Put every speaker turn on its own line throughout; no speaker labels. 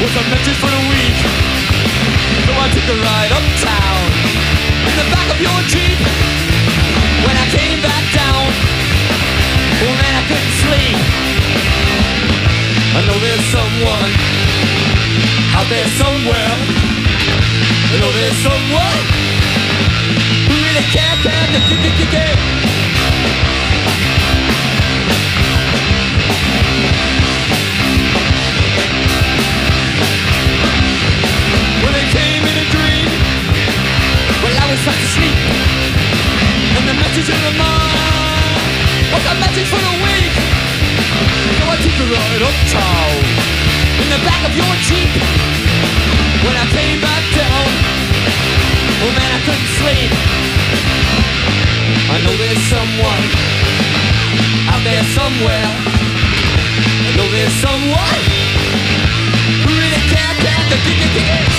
was a message for the week. So I took a ride uptown in the back of your Jeep. When I came back down, oh man, I couldn't sleep. I know there's someone out there somewhere. I know there's someone who really can't care. Well, they came in a dream while I was fast asleep, and the message in the mind was a message for the weak. So I took a ride uptown in the back of your Jeep. When I came back down, oh man, I couldn't sleep. I know there's someone out there somewhere. I know there's someone who really can't stand the kick.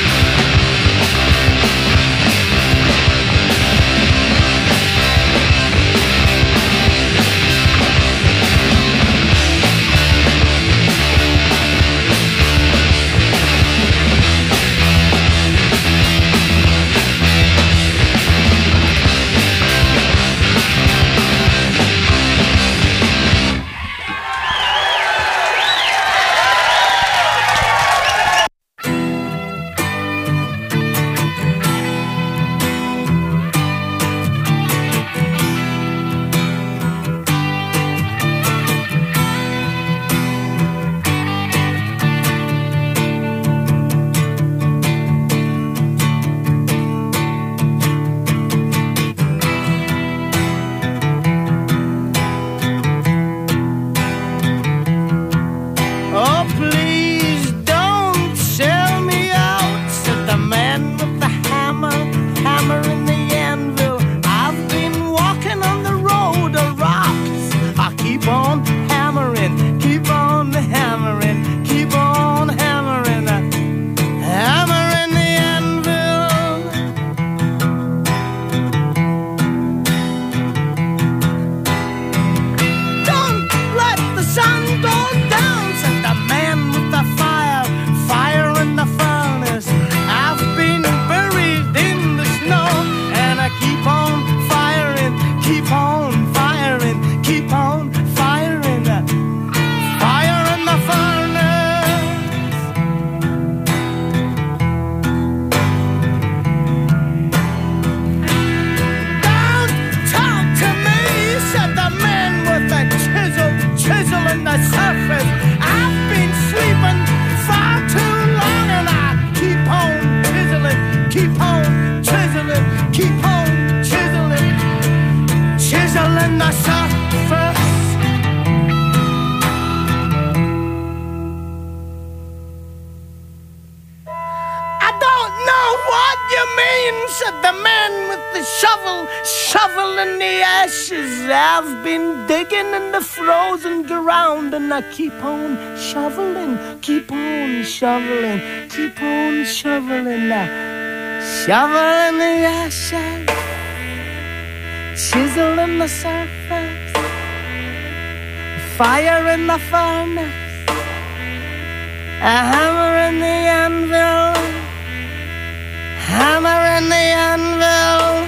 I've been digging in the frozen ground, and I keep on shoveling, keep on shoveling, keep on shoveling now. Shoveling the ashes, chiseling the surface, fire in the furnace, a hammer in the anvil, hammer in the anvil.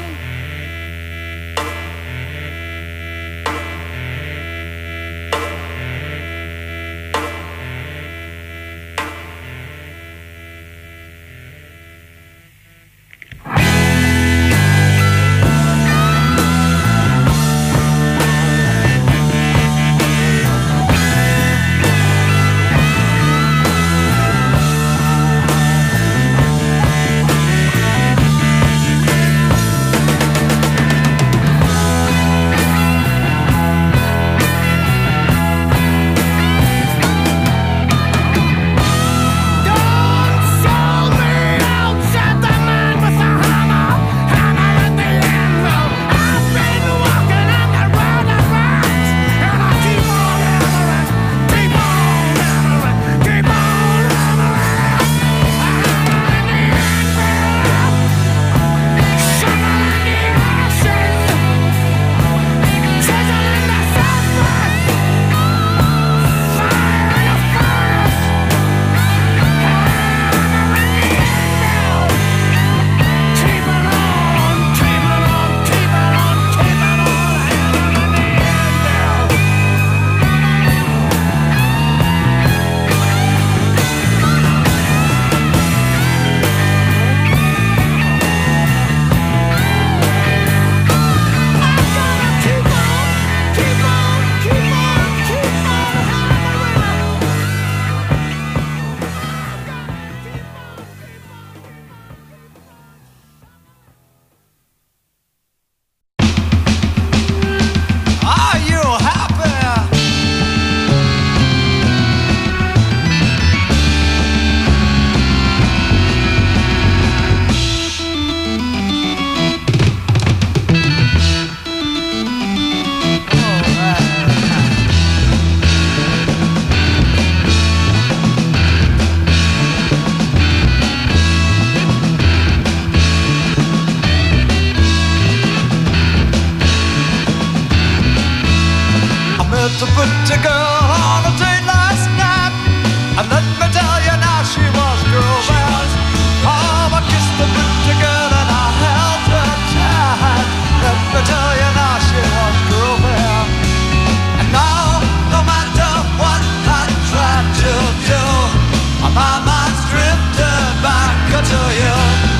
with a pretty girl on a date last night. And let me tell you now, she was grooving. Oh, I kissed the pretty girl and I held her tight. Let me tell you now, she was grooving. And now, no matter what I try to do, my mind's drifting back to you.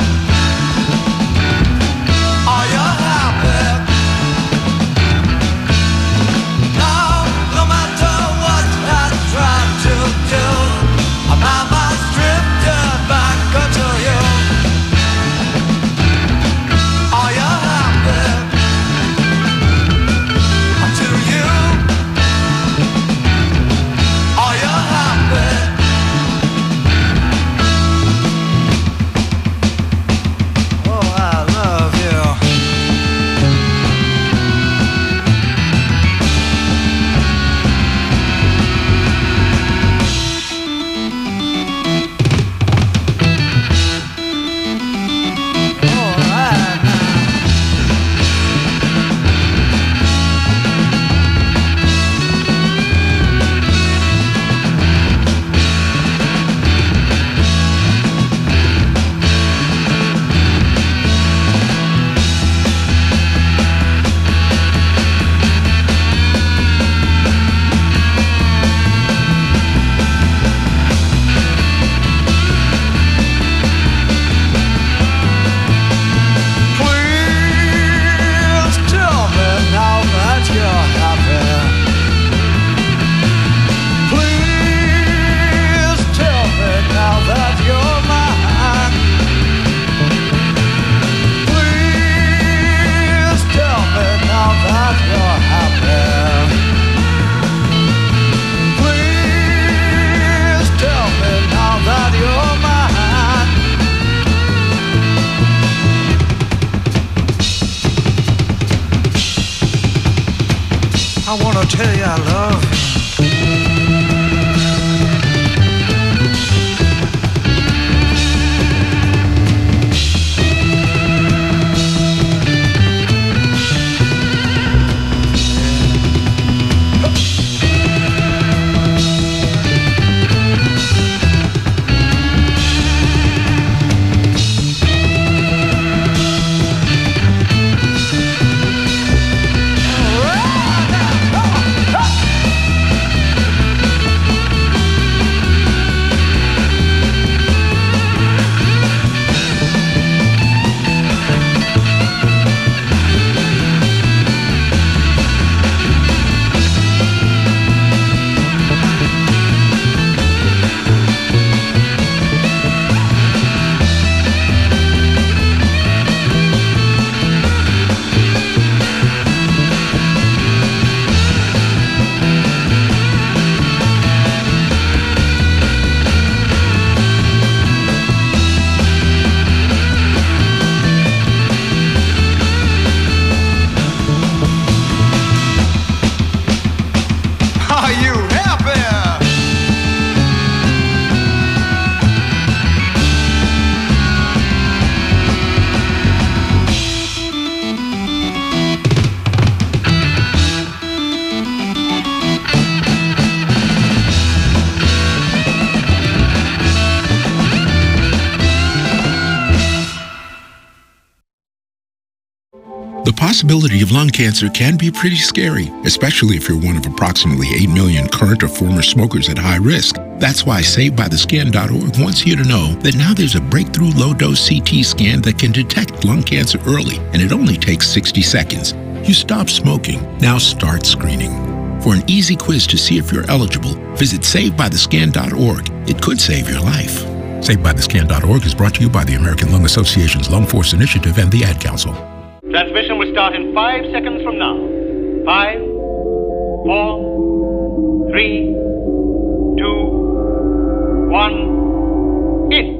Are you happy? Now, no matter what I try to do, my mind's drifting back to you. Are you happy? To you. Are you happy? Oh, I love you. All right now. Please tell me now that you're happy. Please tell me now that you're mine. Please tell me now that you're happy. Please tell me now that you're mine. I wanna tell you I love you. Are you happy?
The possibility of lung cancer can be pretty scary, especially if you're one of approximately 8 million current or former smokers at high risk. That's why SaveByTheScan.org wants you to know that now there's a breakthrough low-dose CT scan that can detect lung cancer early, and it only takes 60 seconds. You stop smoking, now start screening. For an easy quiz to see if you're eligible, visit SaveByTheScan.org. It could save your life. SaveByTheScan.org is brought to you by the American Lung Association's Lung Force Initiative and the Ad Council.
Transmission will start in 5 seconds from now. 5, 4, 3, 2, 1, in.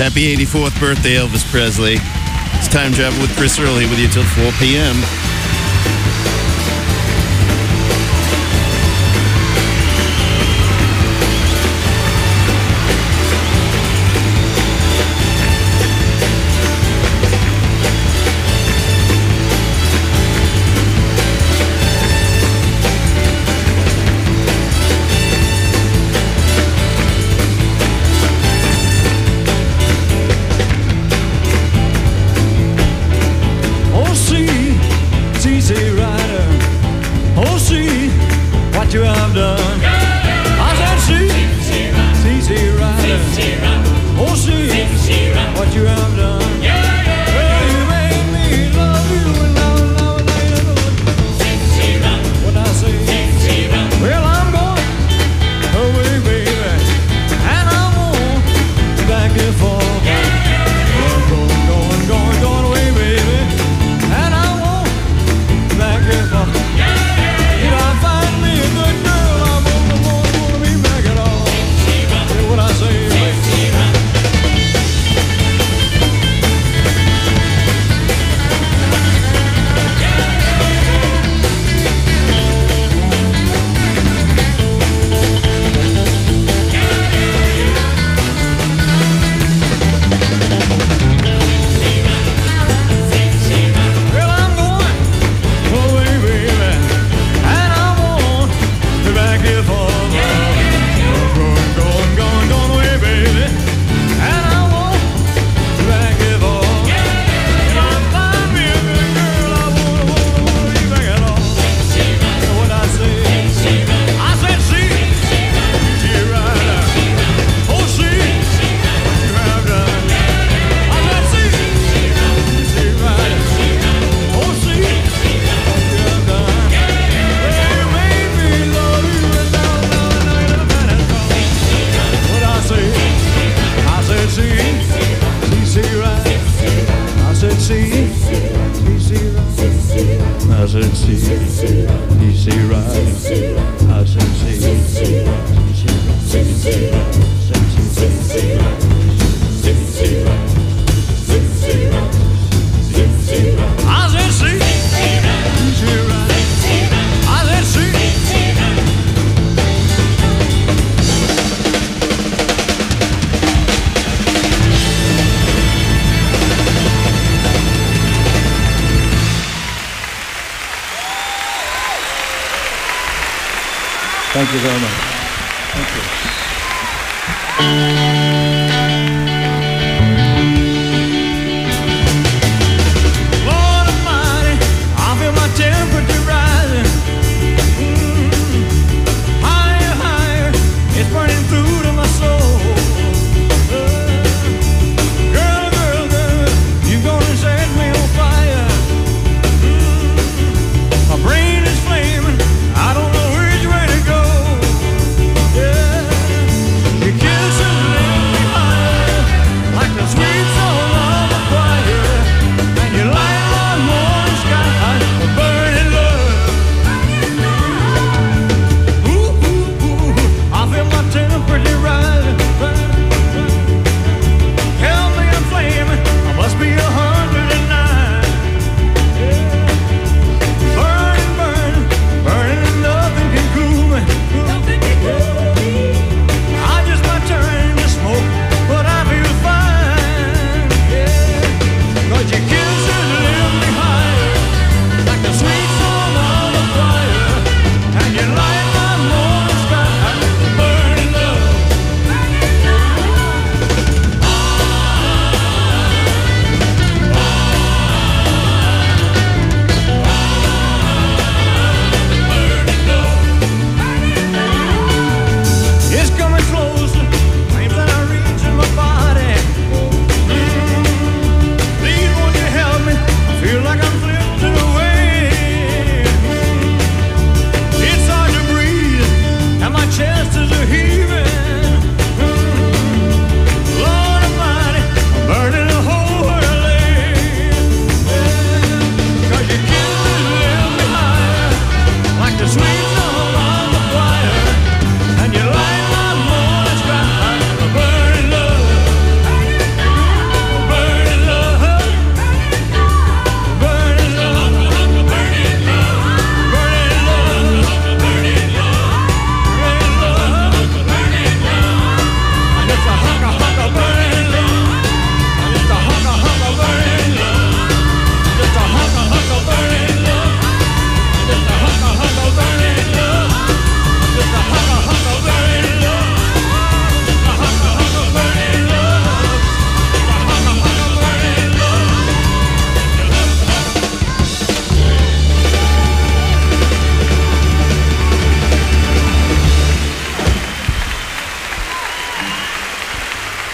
Happy 84th birthday, Elvis Presley. It's Time Travel with Chris Early with you till 4 p.m.
You have done. I said, see, Rider. Oh, see, what you have done. Well, you made me love you and love you. What I say? Well, I'm going away, baby, and I won't be back here for. Going away, baby, and I won't be back here for. Thank you very much. Thank you. Lord Almighty, I feel my temperature rising. Higher, higher, it's burning through to my soul. Girl, girl, girl, you're gonna set me on fire. My brain is flaming. I don't know which way to go. Yeah, your kisses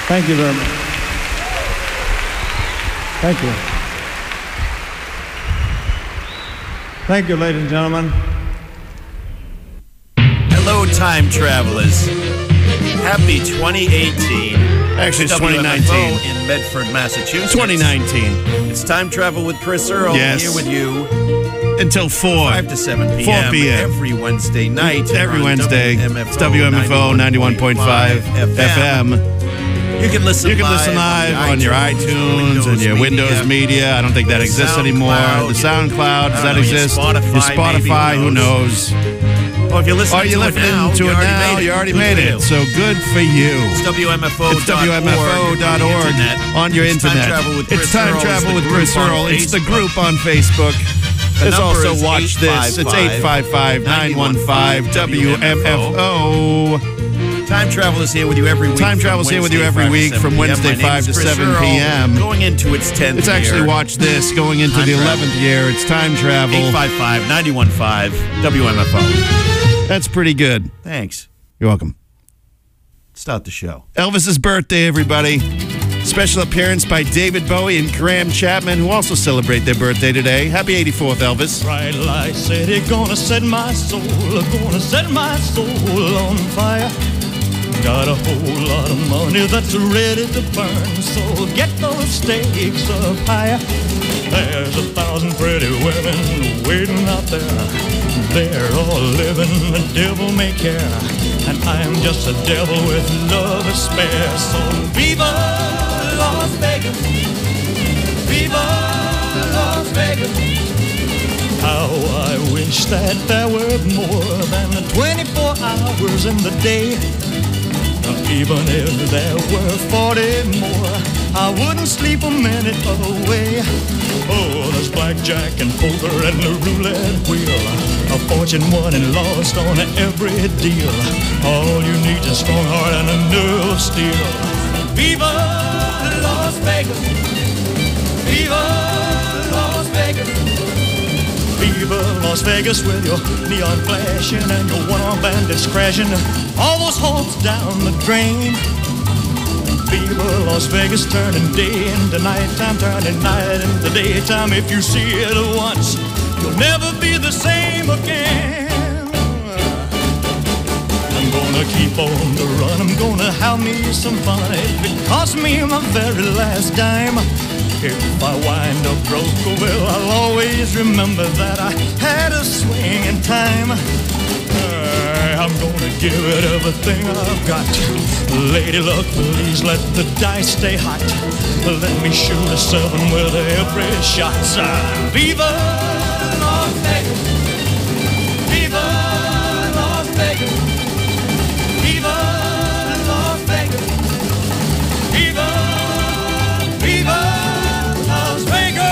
Thank you very much. Thank you. Thank you, ladies and gentlemen.
Hello, time travelers. Happy 2018. Actually, it's 2019. In Medford, Massachusetts. 2019. It's Time Travel with Chris Earl.
Yes.
Here with you.
Until 4.
5 to 7 p.m.
4 p.m.
Every Wednesday night.
Every Wednesday. It's WMFO 91.5 FM.
You can listen
live on your iTunes and your Windows Media. I don't think that exists anymore. The SoundCloud, does that exist? Your Spotify, who knows?
Or if you're listening to it now,
you already made it. So good for you.
It's WMFO.org.
It's WMFO.org on your internet. It's Time Travel with Chris Earl. It's the group on Facebook. There's also Watch This. It's 855-915-WMFO.
Time Travel is here with you every week.
Time Travel is here with you every week from Wednesday 5 to 7 p.m.
Going into its 10th year.
It's actually Watch This going into the 11th year. It's Time Travel.
855-915 WMFO.
That's pretty good.
Thanks.
You're welcome.
Start the show.
Elvis's birthday, everybody. Special appearance by David Bowie and Graham Chapman, who also celebrate their birthday today. Happy 84th, Elvis.
Bright light city, gonna set my soul on fire. Got a whole lot of money that's ready to burn, so get those stakes up higher. There's 1,000 pretty women waiting out there. They're all living the devil may care, and I'm just a devil with love to spare. So viva Las Vegas, viva Las Vegas. How I wish that there were more than 24 hours in the day. Even if there were 40 more, I wouldn't sleep a minute away. Oh, there's blackjack and poker and the roulette wheel, a fortune won and lost on every deal. All you need is a strong heart and a nerve of steel. Viva Las Vegas, viva Las Vegas. Viva Las Vegas with your neon flashing and your one-armed bandits crashing all those hopes down the drain. Viva Las Vegas turning day into nighttime, turning night into daytime. If you see it once, you'll never be the same again. I'm gonna keep on the run, I'm gonna have me some fun. If it costs me my very last dime, if I wind up broke, well, I'll always remember that I had a swing in time. I'm gonna give it everything I've got. Lady luck, please let the dice stay hot. Let me shoot a 7 with every shot. Viva Las Vegas, viva Las Vegas, viva Las Vegas, viva, viva Las Vegas.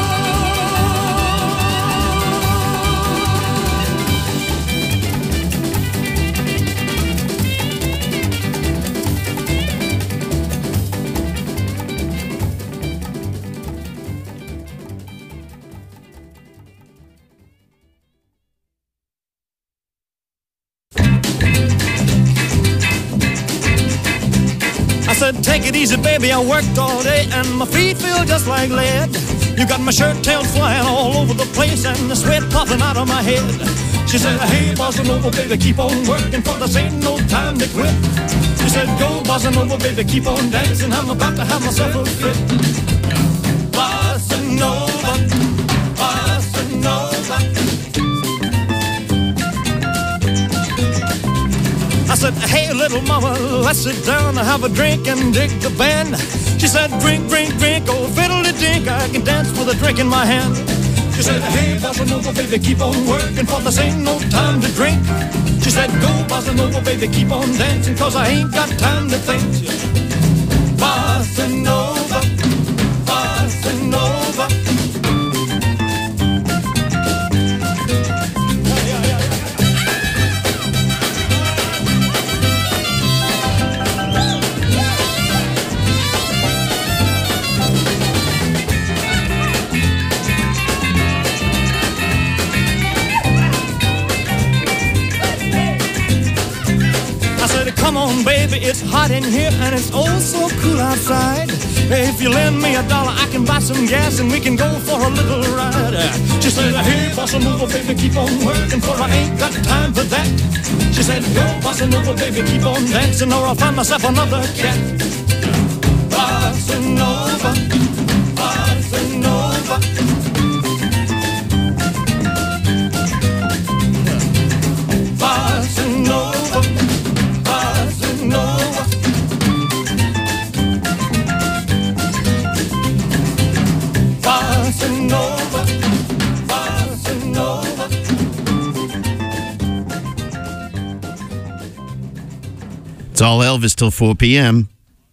I said, take it easy, baby, I worked all day and my feet feel just like lead. You got my shirt tail flying all over the place and the sweat popping out of my head. She said, hey, bossa nova, baby, keep on working, for this ain't no time to quit. She said, go, bossa nova, baby, keep on dancing, I'm about to have myself a fit. Bossa nova, bossa nova. I said, hey, little mama, let's sit down and have a drink and dig the band. She said, drink, drink, drink, oh, fiddle-de-dink, I can dance with a drink in my hand. She said, hey, bossa nova, baby, keep on working, for this ain't no time to drink. She said, go, bossa nova, baby, keep on dancing, cause I ain't got time to think. Bossa nova, bossa nova. Come on, baby, it's hot in here and it's oh so cool outside. If you lend me $1, I can buy some gas and we can go for a little ride. She said, hey, bossa nova, baby, keep on working, for I ain't got time for that. She said, go, bossa nova, baby, keep on dancing, or I'll find myself another cat. Bossa nova, bossa nova. Bossa nova, bossa nova. Bossa nova, bossa nova.
It's all Elvis till 4 p.m.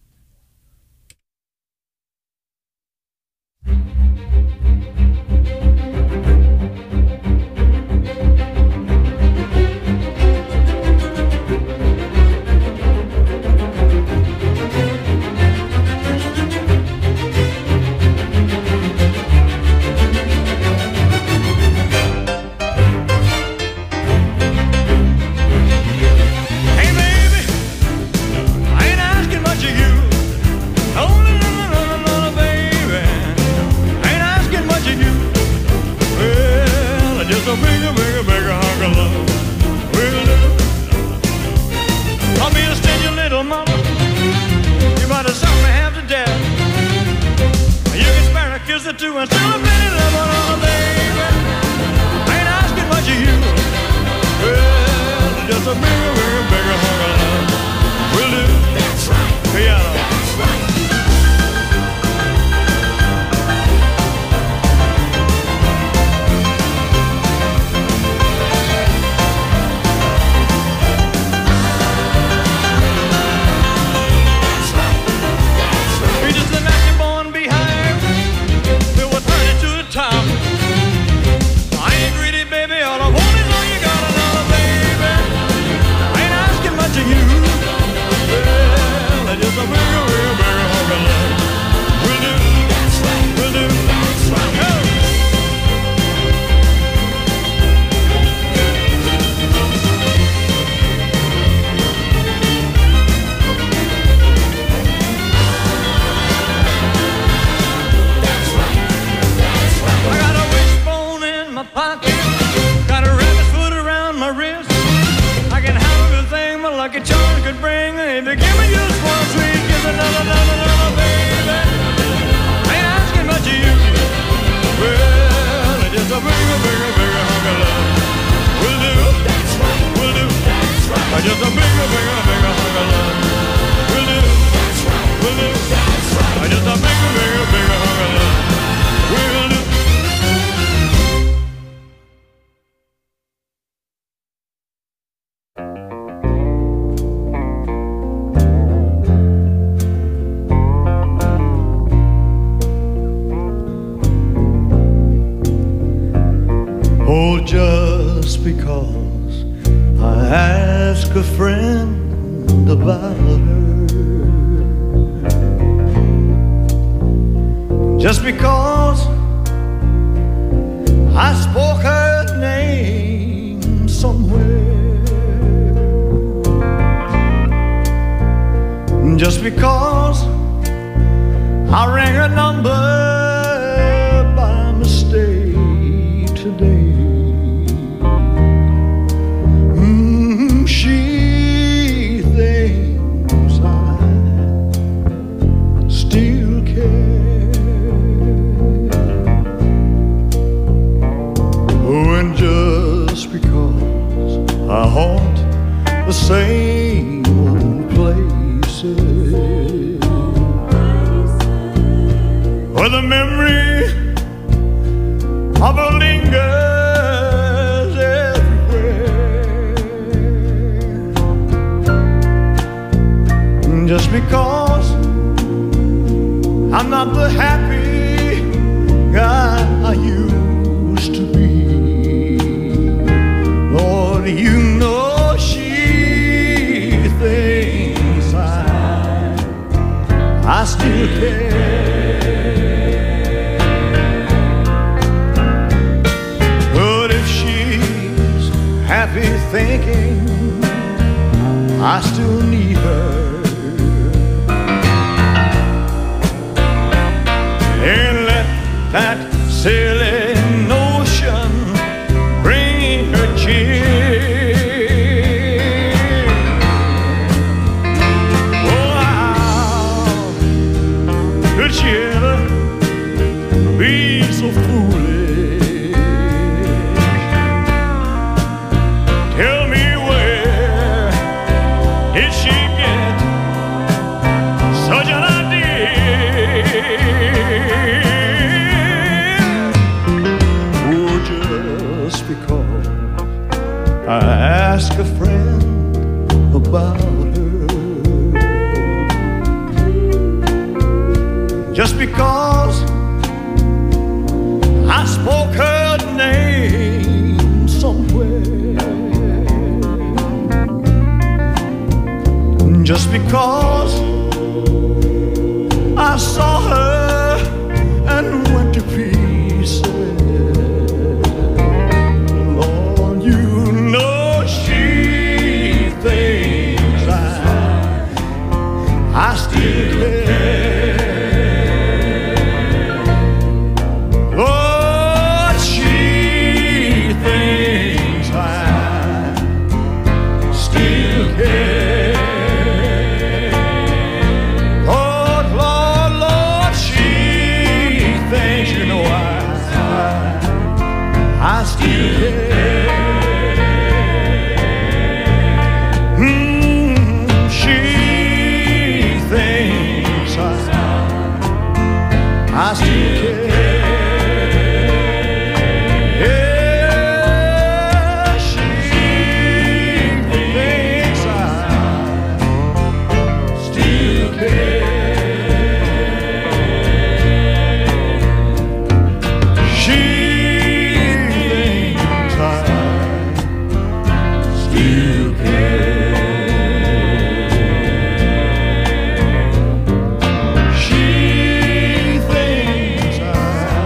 Oh, just because I ask a friend about her, just because I spoke her name somewhere, just because I rang her number by mistake today. She thinks I still care. Oh, and just because I haunt the same old places where the memory of her lingers everywhere, just because I'm not the happy guy I used to be. Lord, you know she thinks I still care. But if she's happy thinking
I still need her. And let that silly notion bring her cheer. Oh, how could she ever be so foolish? Tell me, where did she get such an idea? Oh, just because I asked a friend about her, just because I spoke her name somewhere, just because I saw her and went to pieces. Lord, you know she thinks I still care. Lord, she thinks I still care. Lord, Lord, Lord, she thinks, you know, I still care. She thinks I still care. Yeah, she thinks I still care. She thinks I still care. She thinks I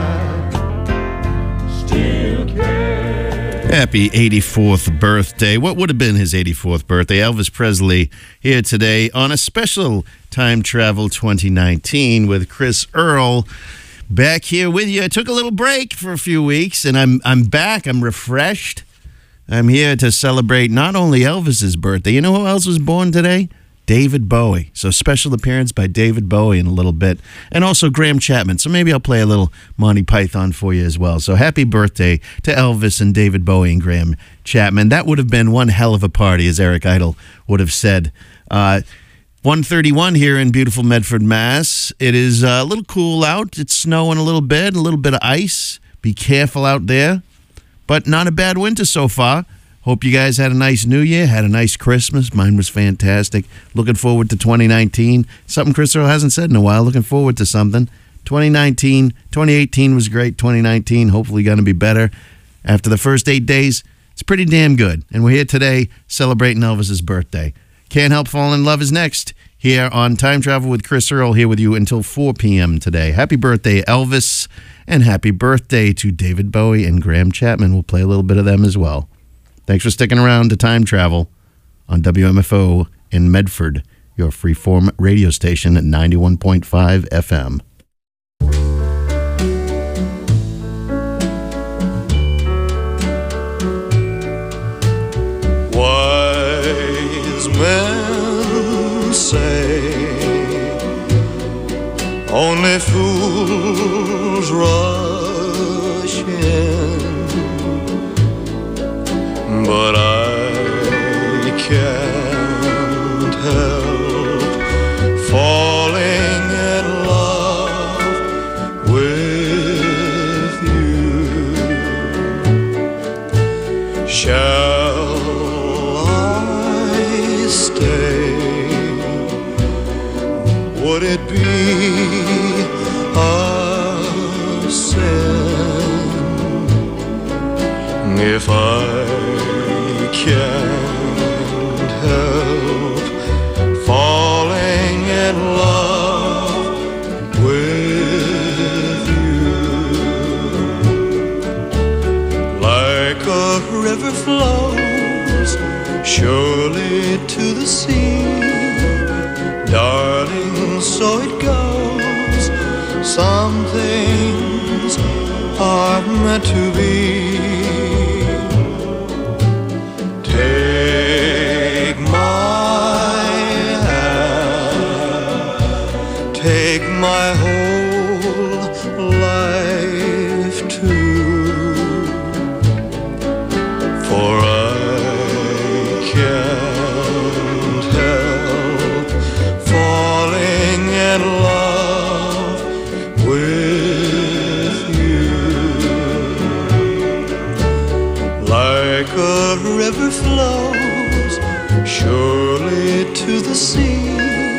still care.
Happy 84th birthday. What would have been his 84th birthday? Elvis Presley here today on a special Time Travel 2019 with Chris Earl. Back here with you. I took a little break for a few weeks, and I'm back. I'm refreshed. I'm here to celebrate not only Elvis's birthday. You know who else was born today? David Bowie. So special appearance by David Bowie in a little bit. And also Graham Chapman. So maybe I'll play a little Monty Python for you as well. So happy birthday to Elvis and David Bowie and Graham Chapman. That would have been one hell of a party, as Eric Idle would have said. 1:31 here in beautiful Medford, Mass. It is a little cool out. It's snowing a little bit of ice. Be careful out there. But not a bad winter so far. Hope you guys had a nice New Year, had a nice Christmas. Mine was fantastic. Looking forward to 2019. Something Chris Earl hasn't said in a while. Looking forward to something. 2018 was great. 2019, hopefully going to be better. After the first 8 days, it's pretty damn good. And we're here today celebrating Elvis's birthday. Can't Help Falling in Love is next here on Time Travel with Chris Earl, here with you until 4 p.m. today. Happy birthday, Elvis, and happy birthday to David Bowie and Graham Chapman. We'll play a little bit of them as well. Thanks for sticking around to Time Travel on WMFO in Medford, your freeform radio station at 91.5 FM.
Wise men say only fools rush in, but I can't help falling in love with you. Shall I stay? Would it be a sin if I can't help falling in love with you? Like a river flows surely to the sea, meant to be. Take my hand, take my whole life too, for I can't help falling in love with you. Like a river flows surely to the sea,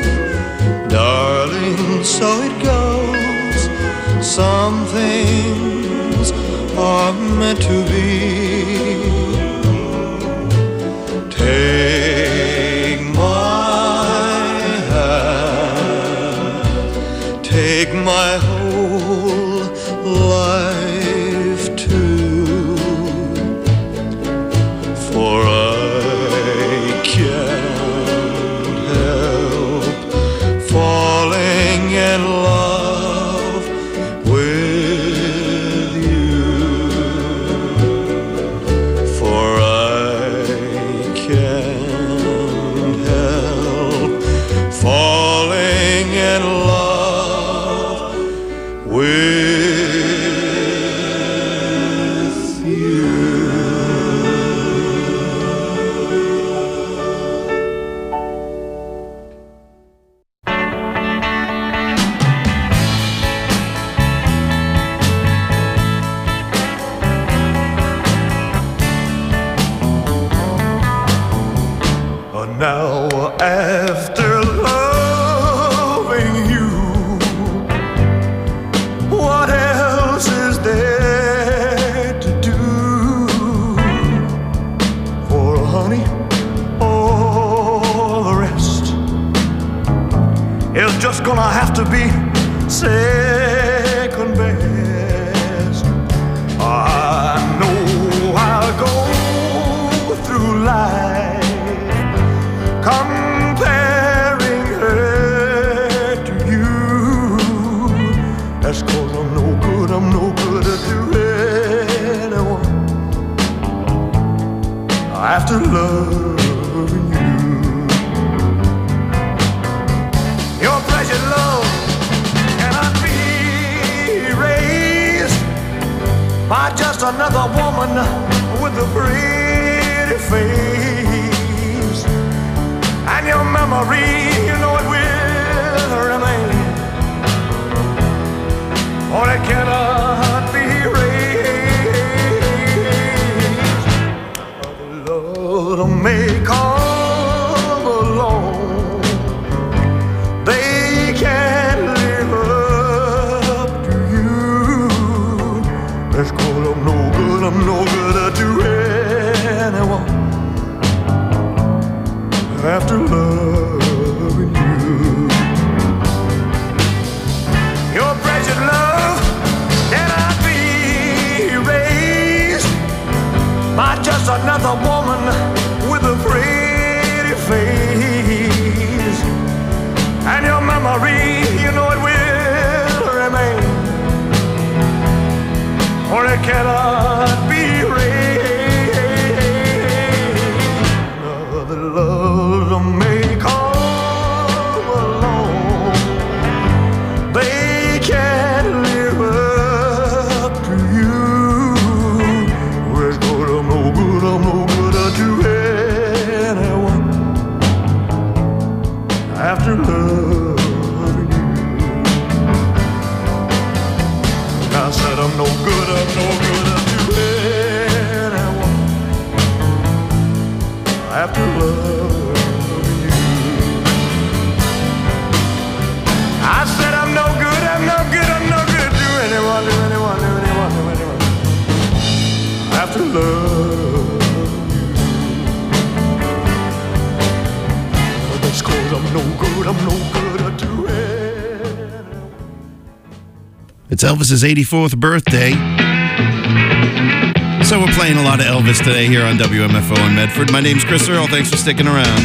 darling, so it goes. Some things are meant to be. Take my hand, take my whole life too, for I can't help falling in love with you, for I can't help falling in love with you. Now after loving you, what else is there to do? For honey, all the rest is just gonna have to be second best. I know I'll go through life comparing her to you. That's 'cause I'm no good to anyone after loving you. Your precious love cannot be erased by just another woman with a pretty face. And your memory, you know it will remain, or it cannot be erased. The Lord may come along, they can't live up to you. That's 'cause I'm no good to anyone after loving you. Your precious love cannot be erased by just another woman with a pretty face. And your memory, you know it will remain, or it cannot be erased. The love may come along, they can't live up to you. Where's good, I'm no good to anyone after loving you. I said I'm no good to anyone after loving you. I said I'm no good to anyone after loving you. But that's 'cause I'm no good to anyone.
It's Elvis's 84th birthday. So we're playing a lot of Elvis today here on WMFO in Medford. My name's Chris Earl. Thanks for sticking around.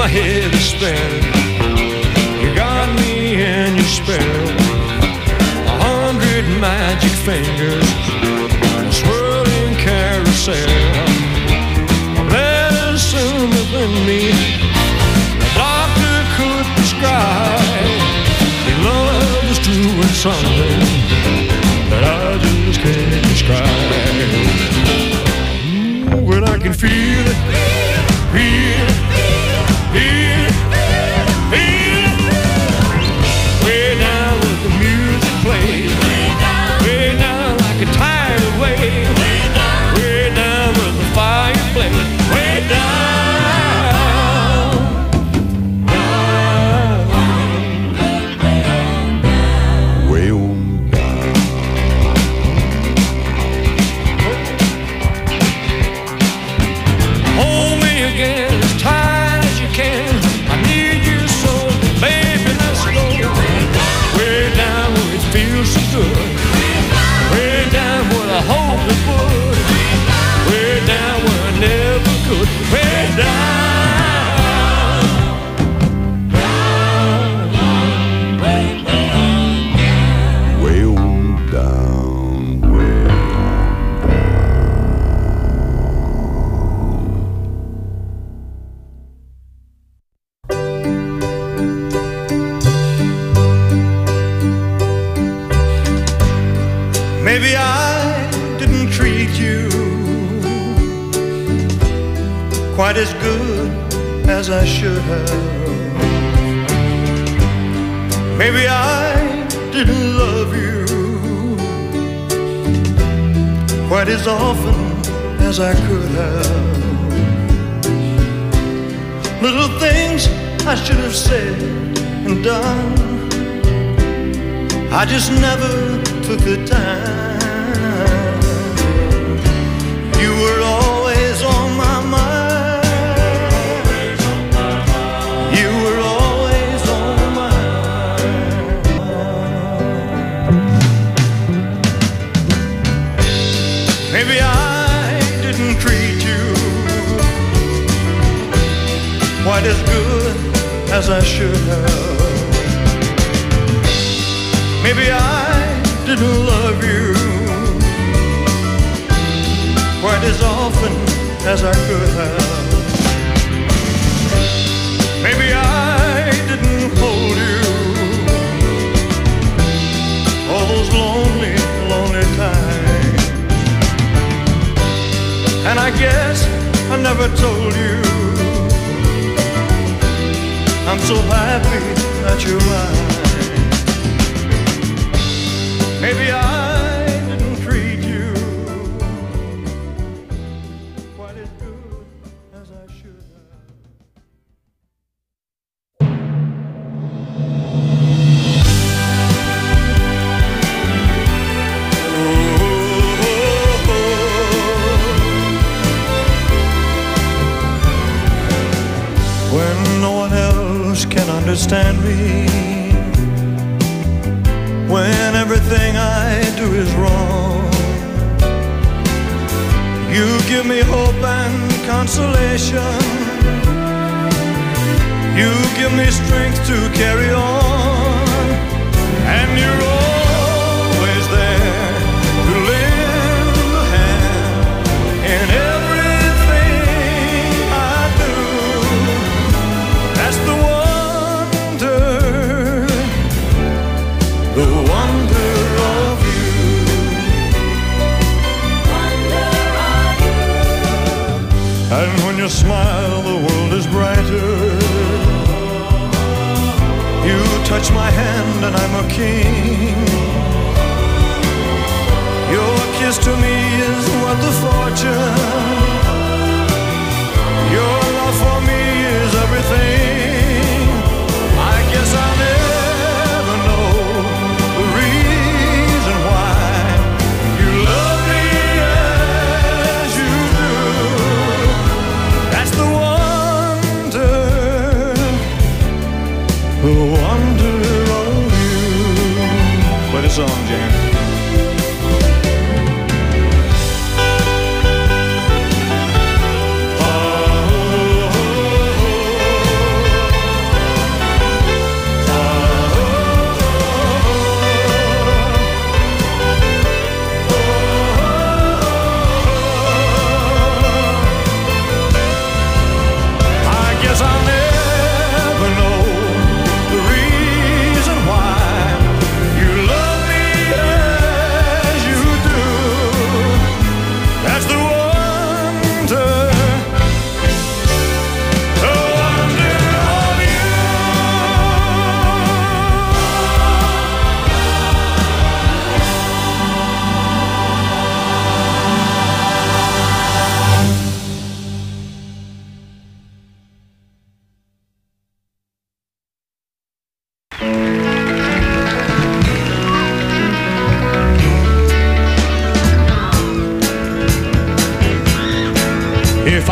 my head is spinning. You got me in your spell. 100 magic fingers, a swirling carousel. Medicine within me, the doctor could prescribe. Your love is doing something that I just can't describe. Ooh, when I can feel it, feel it, feel it, feel it. Way down with the music plays, way down like a tidal wave, way down with the fireplace, way down, way on down. Hold me again as tight as you can. I need you so, baby, let's go. Way down where it feels so good. Way down where I hope it would. Way down where I never could. Way down. Way on down. Way Maybe I didn't treat you quite as good as I should have. Maybe I didn't love you quite as often as I could have. Little things I should have said and done, I just never took the time. You were always on my mind. You were always on my mind. Maybe I didn't treat you quite as good as I should have. Maybe I didn't love you quite as often as I could have. Maybe I didn't hold you all those lonely, lonely times. And I guess I never told you I'm so happy that you're mine. Maybe I didn't treat you quite as good as I should have. When no one else can understand me, when everything I do is wrong, you give me hope and consolation. You give me strength to carry on, and you're always there to lend a hand in everything I do. That's the wonder of you. And when you smile, the world is brighter. You touch my hand and I'm a king. Your kiss to me is worth a fortune. Your love for me is everything. I guess I'll never know the reason why you love me as you do. That's the wonder of you. Play the song, James.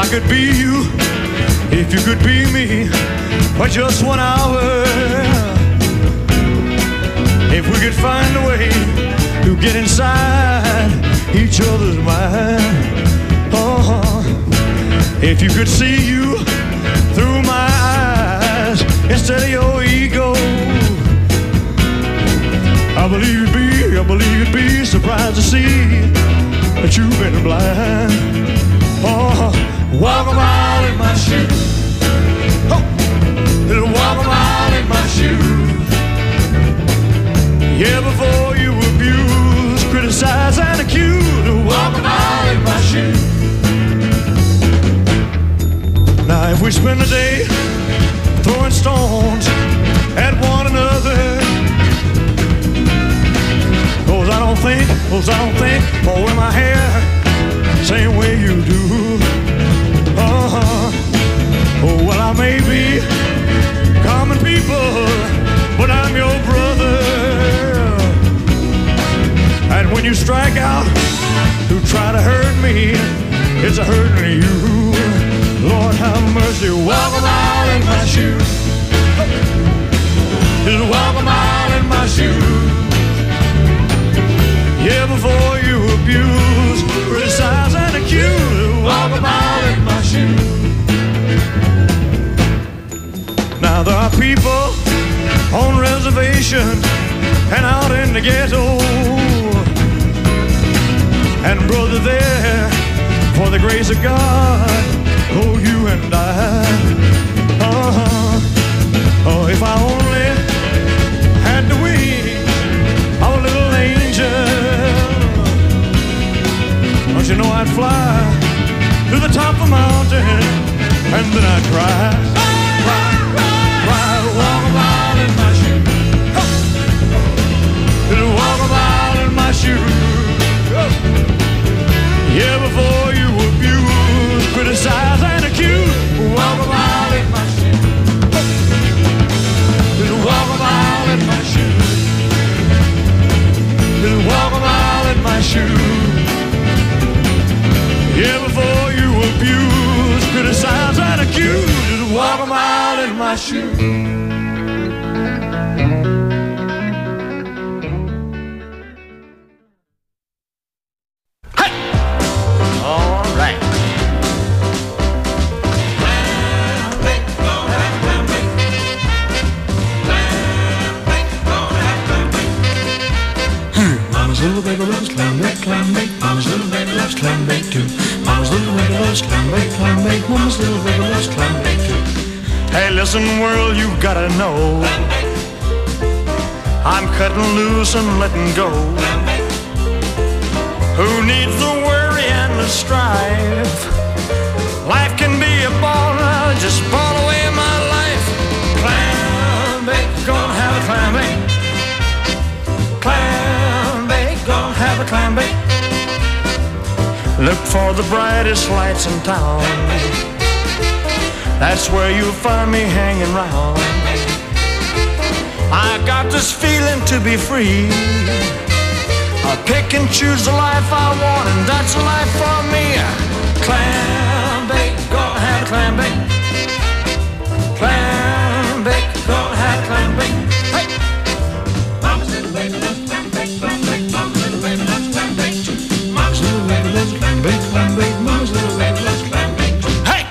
could be you, if you could be me for just 1 hour, if we could find a way to get inside each other's mind, if you could see you through my eyes instead of your ego, I believe you'd be surprised to see that you've been blind. Walk a mile in my shoes. Walk a mile in my shoes. Yeah, before you abuse, criticize and accuse. Walk a mile in my shoes. Now if we spend a day throwing stones at one another, cause I don't think, or wear my hair same way you do. Oh, well, I may be common people, but I'm your brother. And when you strike out to try to hurt me, it's a hurting you. Lord have mercy, walk a mile in my shoes. Just walk a mile in my shoes. Yeah, before you abuse, criticize and accuse, walk a mile in my shoes. Now there are people on reservations and out in the ghetto, and brother there, for the grace of God, oh, you and I. Oh, if I only had the wings of a little angel, don't you know I'd fly to the top of a mountain, and then I'd cry, walk a mile in my shoes. Walk a mile in my shoes. Yeah, before you abuse, criticize and accuse, walk a mile in my shoes. Walk a mile in my shoes. Walk a mile in my shoes. Yeah, before you abuse, criticize and accuse, walk a mile in my shoes.
Little baby loves clam bake. Mama's little baby loves clam bake too. Mama's little baby loves clam bake. Mama's little baby loves clam bake too.
Hey, listen, world, you've gotta know, I'm cutting loose and letting go. Who needs the worry and the strife? Life can be a ball, I'll just ball away my life. Clam bake, gonna have a clam bake. Clam bake, gonna have a clam bake. Look for the brightest lights in town. That's where you'll find me hanging round. I got this feeling to be free. I pick and choose the life I want, and that's a life for me. Clam bake, gonna have a clam bake. Clam bake, gonna have a clam bake. Hey! Mama's little baby loves clam bake, clam bake. Mama's little baby loves clam bake too. Mama's little baby loves clam bake, clam bake. Mama's little baby loves clam bake too. Hey!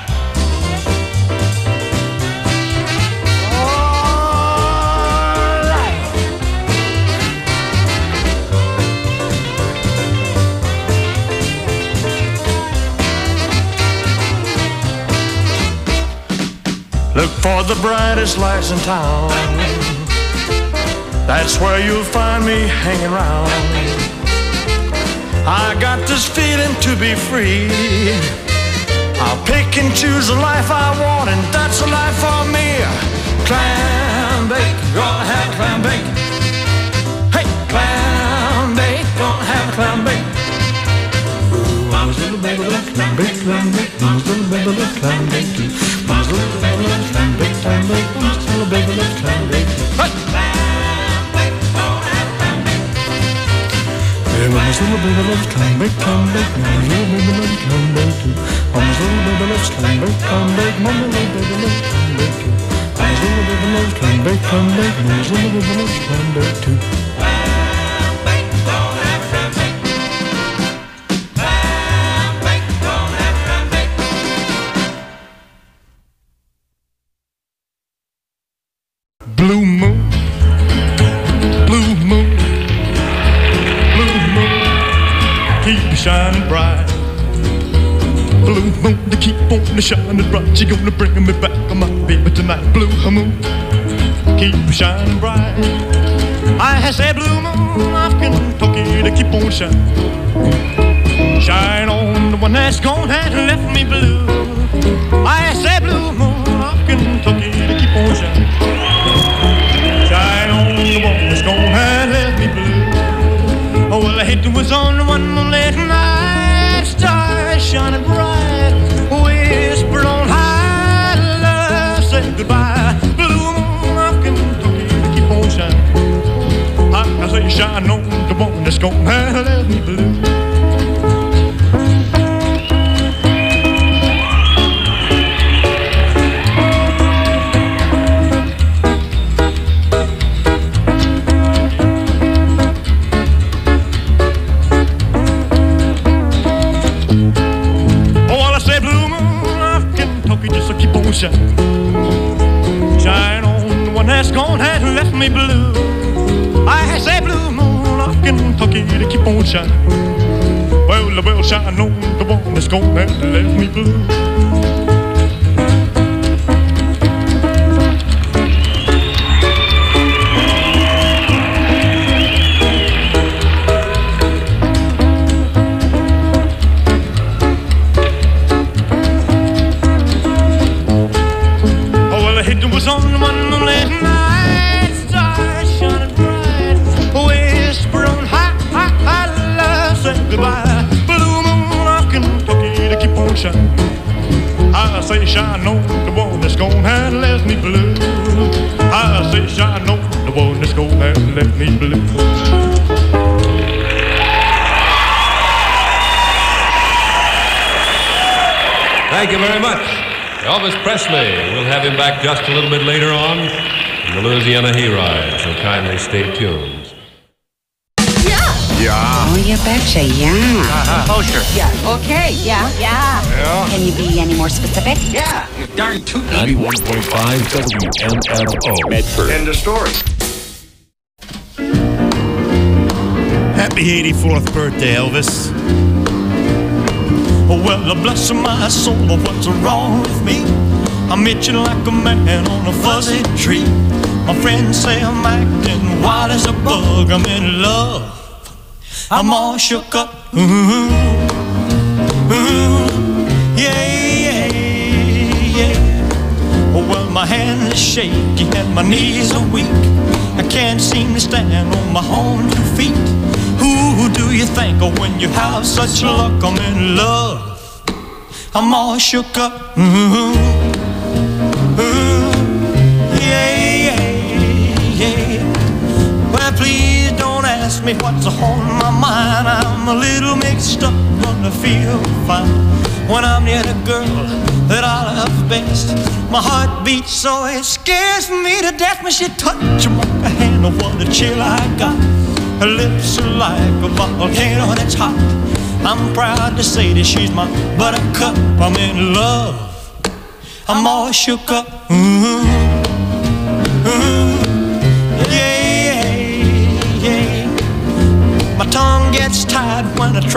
Look for the brightest lights in town. That's where you'll find me hanging round. I got this feeling to be free. I'll pick and choose the life I want, and that's a life for me. Clam bake, gonna have a clam bake. Hey, clam bake, gonna have a clam bake. Mama's little baby loves clam bake, clam bake. Mama's little baby loves clam bake too. Mama's little baby loves clam bake, clam bake. Mama's little baby loves clam bake too. Hey! Clam bake, gonna have clam bake. Yeah, Mama's
Mama's little baby loves clam bake, Mama's little baby loves clam bake too. Mama's little baby loves clam bake, Mama's little baby loves clam bake too. Mama's little baby loves clam bake, Mama's little baby loves clam bake too. Blue moon, blue moon, blue moon, keep shining bright. Blue moon, to keep on shining bright. She gonna bring me back, my baby, tonight. Blue moon, keep shining bright. I say blue moon of Kentucky to keep on shining. Shine on the one that's gone and left me blue. I say blue moon of Kentucky to keep on shining. Shine on the one that's gone and left me blue. Oh, well, I hate to was on one moonlit night. Stars shining bright, whisper on high, love, say goodbye. Blue moon of Kentucky to keep on shining. I say shine on the one that's gone and left me blue. Shine on the one that's gone and left me blue. I say blue moon of Kentucky to keep on shining. Well, I will shine on the one that's gone and left me blue. I say shine on the one that's gone and left me blue. I say shine on the one that's gone and left me blue.
Thank you very much. Elvis Presley. We'll have him back just a little bit later on in the Louisiana Hayride, so kindly stay tuned.
Yeah. Oh, you betcha, yeah.
Oh, sure.
Yeah. Okay, yeah. Can you be any more specific?
Yeah. You're darn tootin'.
91.5 WMFO. Medford.
End of story.
Happy 84th birthday, Elvis. Oh, well, bless my soul, what's wrong with me? I'm itching like a man on a fuzzy tree. My friends say I'm acting wild as a bug. I'm in love. I'm all shook up. Yeah. Oh, well, my hands are shaky and my knees are weak. I can't seem to stand on my own 2 feet. Who do you think of when you have such luck? I'm in love. I'm all shook up. Yeah. Well, please don't ask me what's on my mind. I'm a little mixed up, gonna feel fine when I'm near the girl that I love best. My heart beats so it scares me to death when she touches my hand. Oh, what a chill I got. Her lips are like a volcano that's hot. I'm proud to say that she's my buttercup. I'm in love. I'm all shook up. Yeah. My tongue gets tied when I try